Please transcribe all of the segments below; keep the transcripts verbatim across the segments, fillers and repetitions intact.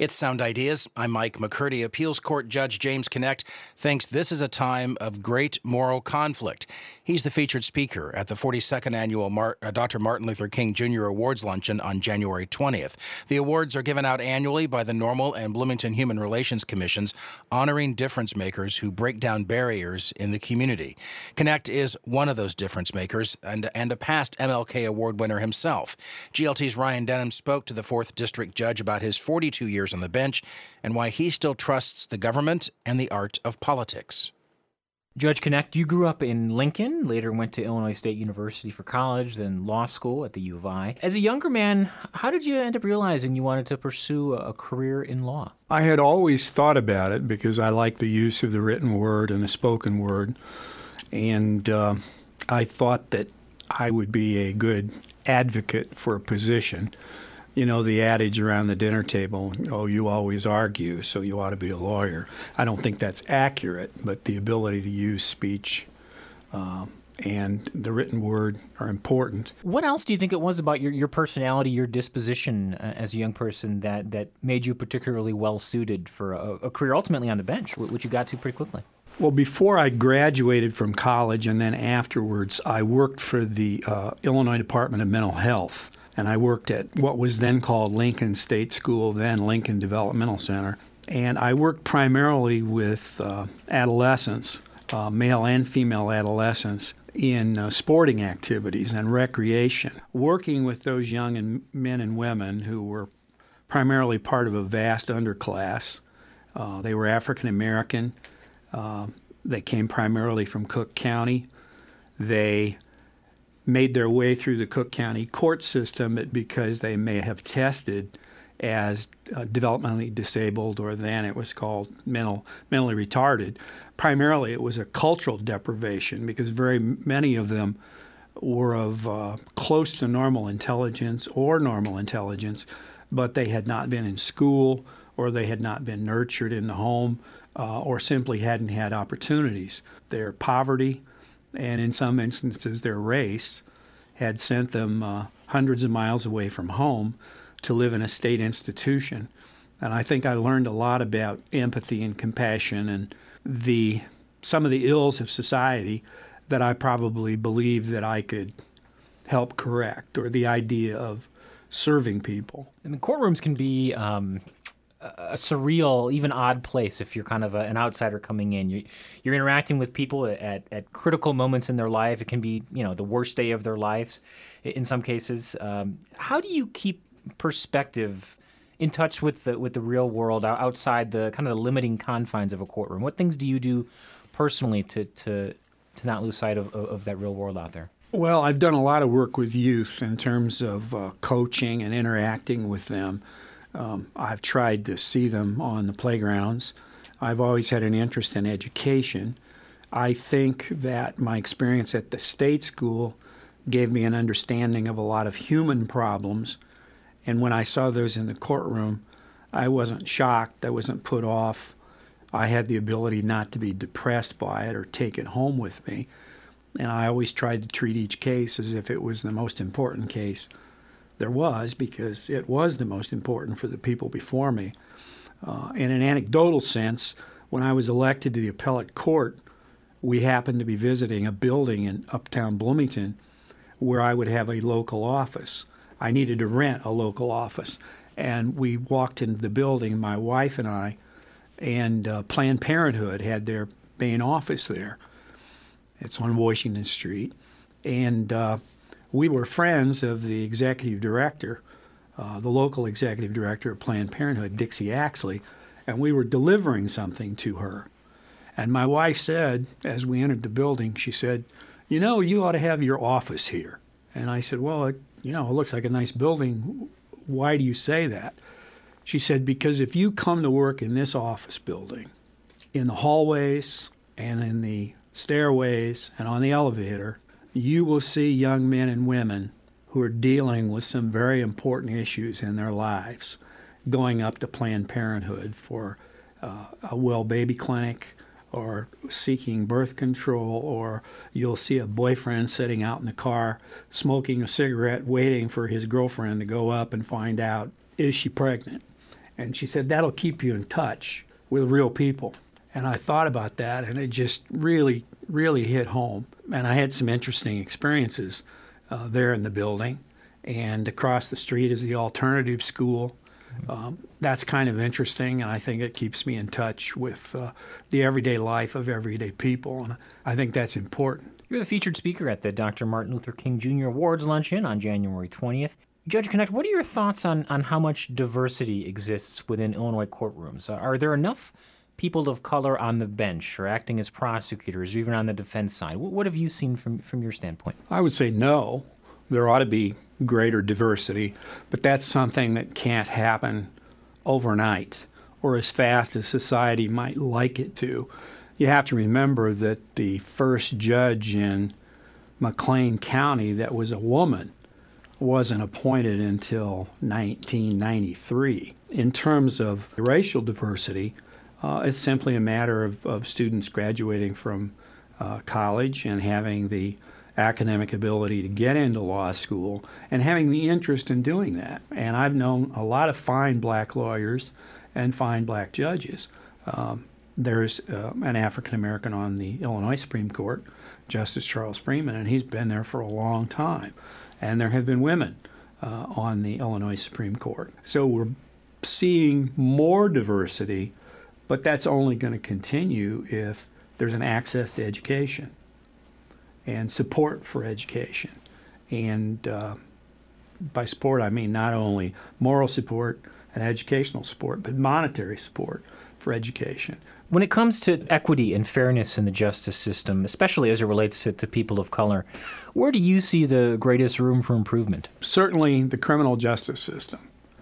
It's Sound Ideas. I'm Mike McCurdy. Appeals Court Judge James Kinect thinks this is a time of great moral conflict. He's the featured speaker at the forty-second Annual Mar- uh, Doctor Martin Luther King Junior Awards Luncheon on January twentieth. The awards are given out annually by the Normal and Bloomington Human Relations Commissions, honoring difference makers who break down barriers in the community. Kinect is one of those difference makers and, and a past M L K Award winner himself. G L T's Ryan Denham spoke to the fourth District Judge about his forty-two years on the bench and why he still trusts the government and the art of politics. Judge Kinect, you grew up in Lincoln, later went to Illinois State University for college, then law school at the U of I. As a younger man, how did you end up realizing you wanted to pursue a career in law? I had always thought about it because I like the use of the written word and the spoken word, and uh, I thought that I would be a good advocate for a position. You know, the adage around the dinner table, oh, you always argue, so you ought to be a lawyer. I don't think that's accurate, but the ability to use speech uh, and the written word are important. What else do you think it was about your, your personality, your disposition uh, as a young person that, that made you particularly well-suited for a, a career ultimately on the bench, which you got to pretty quickly? Well, before I graduated from college and then afterwards, I worked for the uh, Illinois Department of Mental Health. And I worked at what was then called Lincoln State School, then Lincoln Developmental Center. And I worked primarily with uh, adolescents, uh, male and female adolescents, in uh, sporting activities and recreation, working with those young and men and women who were primarily part of a vast underclass. Uh, they were African American. Uh, they came primarily from Cook County. They made their way through the Cook County court system because they may have tested as uh, developmentally disabled, or then it was called mental, mentally retarded. Primarily, it was a cultural deprivation because very many of them were of uh, close to normal intelligence or normal intelligence, but they had not been in school, or they had not been nurtured in the home, uh, or simply hadn't had opportunities. Their poverty, and in some instances their race, had sent them uh, hundreds of miles away from home to live in a state institution. And I think I learned a lot about empathy and compassion and the some of the ills of society that I probably believed that I could help correct, or the idea of serving people. I mean, courtrooms can be um, a surreal, even odd place if you're kind of a, an outsider coming in. You're, you're interacting with people at, at critical moments in their life. It can be, you know, the worst day of their lives in some cases. Um, how do you keep perspective in touch with the with the real world outside the kind of the limiting confines of a courtroom? What things do you do personally to to, to not lose sight of, of that real world out there? Well, I've done a lot of work with youth in terms of uh, coaching and interacting with them. Um, I've tried to see them on the playgrounds. I've always had an interest in education. I think that my experience at the state school gave me an understanding of a lot of human problems. And when I saw those in the courtroom, I wasn't shocked. I wasn't put off. I had the ability not to be depressed by it or take it home with me. And I always tried to treat each case as if it was the most important case there was, because it was the most important for the people before me. Uh, in an anecdotal sense, when I was elected to the appellate court, we happened to be visiting a building in uptown Bloomington where I would have a local office. I needed to rent a local office. And we walked into the building, my wife and I, and uh, Planned Parenthood had their main office there. It's on Washington Street. And uh, we were friends of the executive director, uh, the local executive director of Planned Parenthood, Dixie Axley, and we were delivering something to her. And my wife said, as we entered the building, she said, you know, you ought to have your office here. And I said, well, it, you know, it looks like a nice building. Why do you say that? She said, because if you come to work in this office building, in the hallways and in the stairways and on the elevator, you will see young men and women who are dealing with some very important issues in their lives, going up to Planned Parenthood for uh, a well baby clinic, or seeking birth control, or you'll see a boyfriend sitting out in the car smoking a cigarette waiting for his girlfriend to go up and find out, is she pregnant? And she said, that'll keep you in touch with real people. And I thought about that, and it just really, really hit home. And I had some interesting experiences uh, there in the building. And across the street is the alternative school. Um, that's kind of interesting, and I think it keeps me in touch with uh, the everyday life of everyday people, and I think that's important. You're the featured speaker at the Doctor Martin Luther King Junior Awards Luncheon on January twentieth. Judge Knecht, what are your thoughts on, on how much diversity exists within Illinois courtrooms? Are there enough people of color on the bench or acting as prosecutors or even on the defense side? What, what have you seen from, from your standpoint? I would say no. There ought to be greater diversity, but that's something that can't happen overnight or as fast as society might like it to. You have to remember that the first judge in McLean County that was a woman wasn't appointed until nineteen ninety-three. In terms of racial diversity, uh, it's simply a matter of, of students graduating from uh, college and having the academic ability to get into law school and having the interest in doing that. And I've known a lot of fine black lawyers and fine black judges. Um, there's uh, an African American on the Illinois Supreme Court, Justice Charles Freeman, and he's been there for a long time. And there have been women uh, on the Illinois Supreme Court. So we're seeing more diversity, but that's only going to continue if there's an access to education and support for education. And uh, by support, I mean not only moral support and educational support, but monetary support for education. When it comes to equity and fairness in the justice system, especially as it relates to, to people of color, where do you see the greatest room for improvement? Certainly the criminal justice system.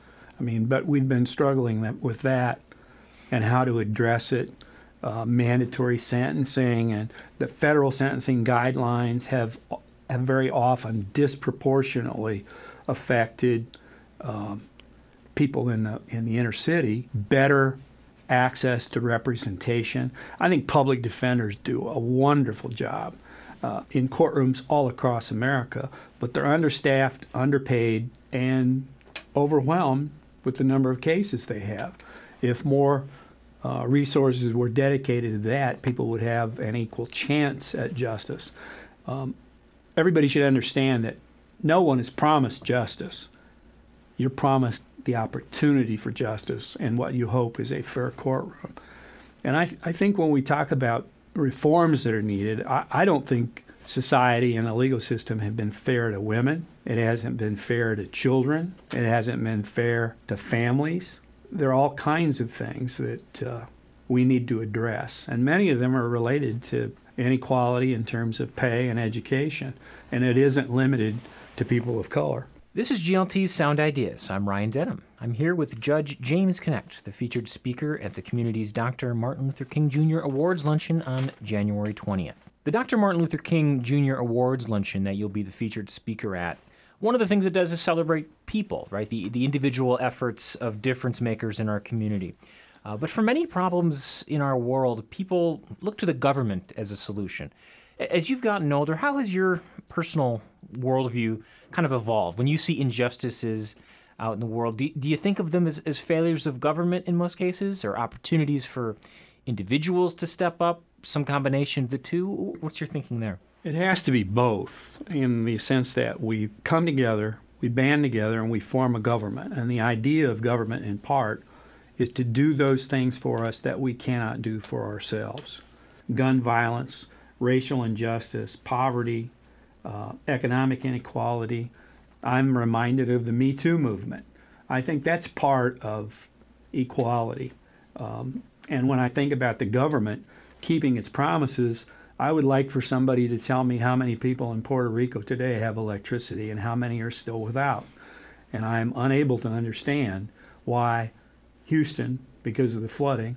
I mean, but we've been struggling that, with that and how to address it. Uh, mandatory sentencing and the federal sentencing guidelines have have very often disproportionately affected um, people in the in the inner city. Better access to representation. I think public defenders do a wonderful job uh, in courtrooms all across America, but they're understaffed, underpaid, and overwhelmed with the number of cases they have. If more Uh, resources were dedicated to that, people would have an equal chance at justice. Um, everybody should understand that no one is promised justice. You're promised the opportunity for justice and what you hope is a fair courtroom. And I, I think when we talk about reforms that are needed, I, I don't think society and the legal system have been fair to women. It hasn't been fair to children. It hasn't been fair to families. There are all kinds of things that uh, we need to address, and many of them are related to inequality in terms of pay and education, and it isn't limited to people of color. This is G L T's Sound Ideas. I'm Ryan Denham. I'm here with Judge James Knecht, the featured speaker at the community's Doctor Martin Luther King Junior Awards Luncheon on January twentieth. The Doctor Martin Luther King Junior Awards Luncheon that you'll be the featured speaker at, one of the things it does is celebrate people, right? The the individual efforts of difference makers in our community. Uh, but for many problems in our world, people look to the government as a solution. As you've gotten older, how has your personal worldview kind of evolved? When you see injustices out in the world, do, do you think of them as, as failures of government in most cases, or opportunities for individuals to step up, some combination of the two? What's your thinking there? It has to be both, in the sense that we come together, we band together, and we form a government. And the idea of government, in part, is to do those things for us that we cannot do for ourselves. Gun violence, racial injustice, poverty, uh, economic inequality. I'm reminded of the Me Too movement. I think that's part of equality. Um, and when I think about the government keeping its promises, I would like for somebody to tell me how many people in Puerto Rico today have electricity and how many are still without. And I'm unable to understand why Houston, because of the flooding,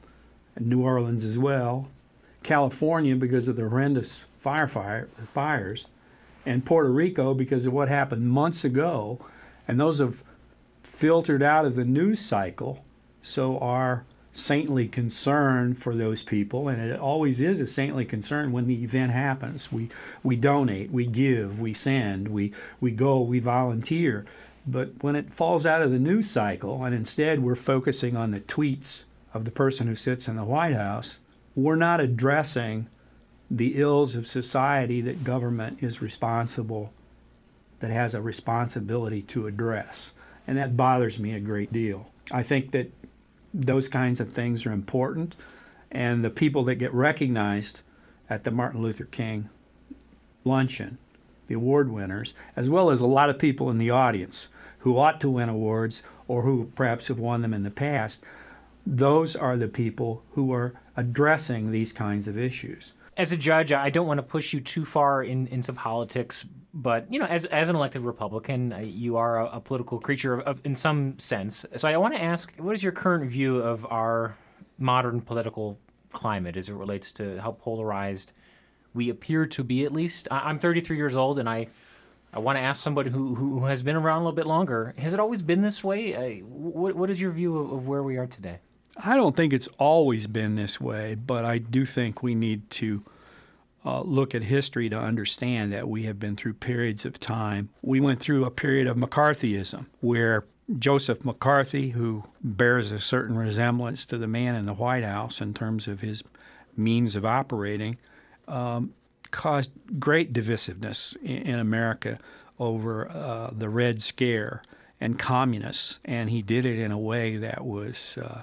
and New Orleans as well, California because of the horrendous fire, fire fires, and Puerto Rico because of what happened months ago, and those have filtered out of the news cycle, so our saintly concern for those people, and it always is a saintly concern when the event happens. We we donate, we give, we send, we we go, we volunteer. But when it falls out of the news cycle, and instead we're focusing on the tweets of the person who sits in the White House, we're not addressing the ills of society that government is responsible, that has a responsibility to address. And that bothers me a great deal. I think that those kinds of things are important, and the people that get recognized at the Martin Luther King luncheon, the award winners, as well as a lot of people in the audience who ought to win awards or who perhaps have won them in the past, those are the people who are addressing these kinds of issues. As a judge, I don't want to push you too far in, into politics, but you know, as as an elected Republican, uh, you are a, a political creature of, of, in some sense. So I want to ask, what is your current view of our modern political climate as it relates to how polarized we appear to be? At least I, I'm thirty-three years old, and I I want to ask somebody who, who has been around a little bit longer. Has it always been this way? Uh, what what is your view of, of where we are today? I don't think it's always been this way, but I do think we need to uh, look at history to understand that we have been through periods of time. We went through a period of McCarthyism where Joseph McCarthy, who bears a certain resemblance to the man in the White House in terms of his means of operating, um, caused great divisiveness in, in America over uh, the Red Scare and communists, and he did it in a way that was uh,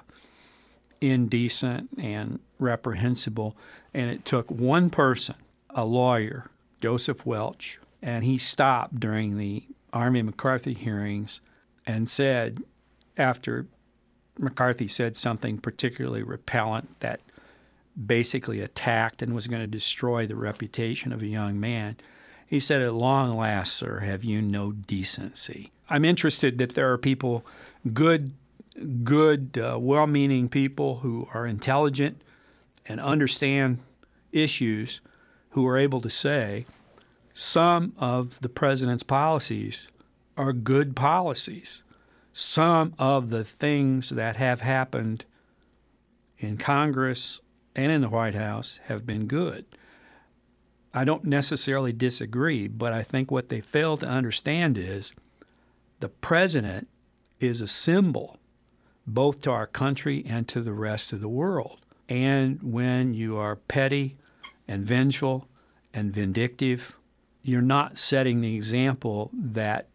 indecent and reprehensible. And it took one person, a lawyer, Joseph Welch, and he stopped during the Army McCarthy hearings and said, after McCarthy said something particularly repellent that basically attacked and was going to destroy the reputation of a young man, he said, "At long last, sir, have you no decency?" I'm interested that there are people, good good, uh, well-meaning people who are intelligent and understand issues, who are able to say some of the president's policies are good policies. Some of the things that have happened in Congress and in the White House have been good. I don't necessarily disagree, but I think what they fail to understand is the president is a symbol both to our country and to the rest of the world. And when you are petty and vengeful and vindictive, you're not setting the example that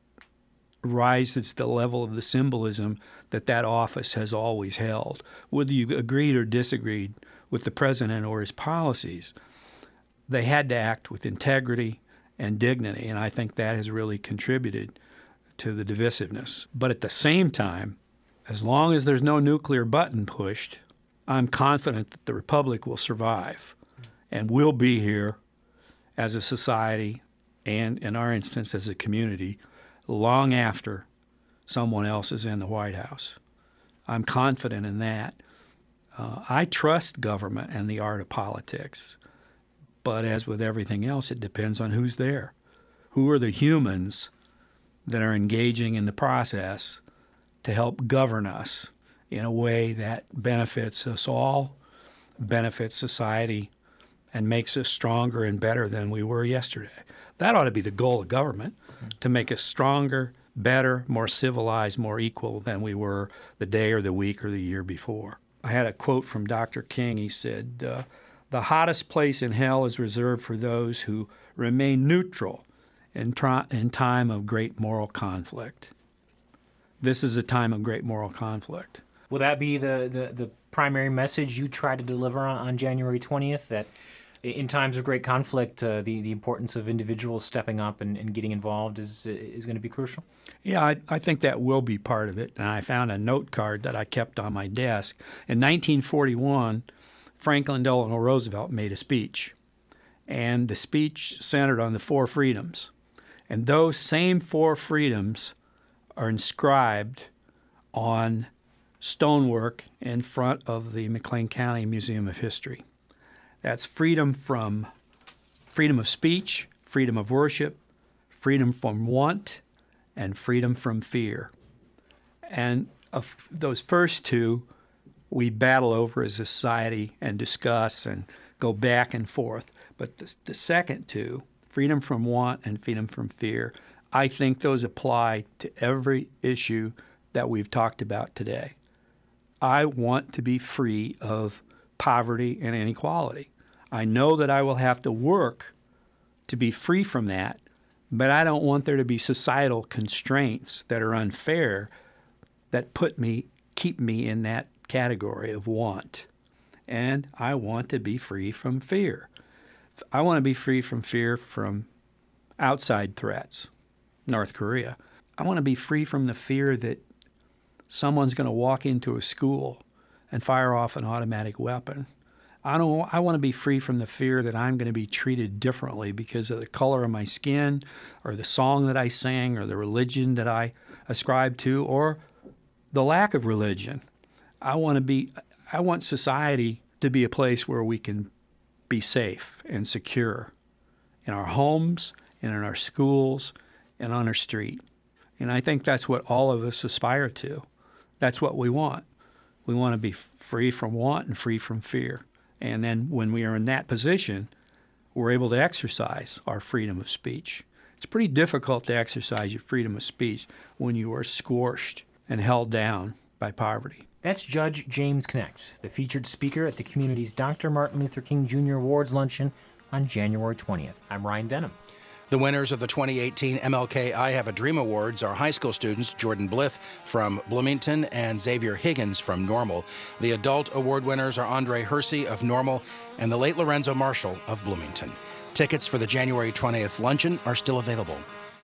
rises to the level of the symbolism that that office has always held. Whether you agreed or disagreed with the president or his policies, they had to act with integrity and dignity, and I think that has really contributed to the divisiveness. But at the same time, as long as there's no nuclear button pushed, I'm confident that the Republic will survive and will be here as a society and, in our instance, as a community, long after someone else is in the White House. I'm confident in that. Uh, I trust government and the art of politics, but as with everything else, it depends on who's there. Who are the humans that are engaging in the process to help govern us in a way that benefits us all, benefits society, and makes us stronger and better than we were yesterday. That ought to be the goal of government, to make us stronger, better, more civilized, more equal than we were the day or the week or the year before. I had a quote from Doctor King. He said, uh, "The hottest place in hell is reserved for those who remain neutral in, tri- in time of great moral conflict." This is a time of great moral conflict. Will that be the, the, the primary message you try to deliver on, on January twentieth, that in times of great conflict, uh, the, the importance of individuals stepping up and, and getting involved is is going to be crucial? Yeah, I, I think that will be part of it. And I found a note card that I kept on my desk. In nineteen forty-one, Franklin Delano Roosevelt made a speech. And the speech centered on the four freedoms. And those same four freedoms are inscribed on stonework in front of the McLean County Museum of History. That's freedom from freedom of speech, freedom of worship, freedom from want, and freedom from fear. And of those first two, we battle over as a society and discuss and go back and forth. But the, the second two, freedom from want and freedom from fear, I think those apply to every issue that we've talked about today. I want to be free of poverty and inequality. I know that I will have to work to be free from that, but I don't want there to be societal constraints that are unfair that put me, keep me in that category of want. And I want to be free from fear. I want to be free from fear from outside threats, North Korea. I want to be free from the fear that someone's going to walk into a school and fire off an automatic weapon. I don't. I want to be free from the fear that I'm going to be treated differently because of the color of my skin or the song that I sing or the religion that I ascribe to or the lack of religion. I want to be I want society to be a place where we can be safe and secure in our homes and in our schools and on our street. And I think that's what all of us aspire to. That's what we want. We want to be free from want and free from fear. And then when we are in that position, we're able to exercise our freedom of speech. It's pretty difficult to exercise your freedom of speech when you are squashed and held down by poverty. That's Judge James Knecht, the featured speaker at the community's Doctor Martin Luther King Junior Awards Luncheon on January twentieth. I'm Ryan Denham. The winners of the twenty eighteen M L K I Have a Dream Awards are high school students Jordan Blith from Bloomington and Xavier Higgins from Normal. The adult award winners are Andre Hersey of Normal and the late Lorenzo Marshall of Bloomington. Tickets for the January twentieth luncheon are still available.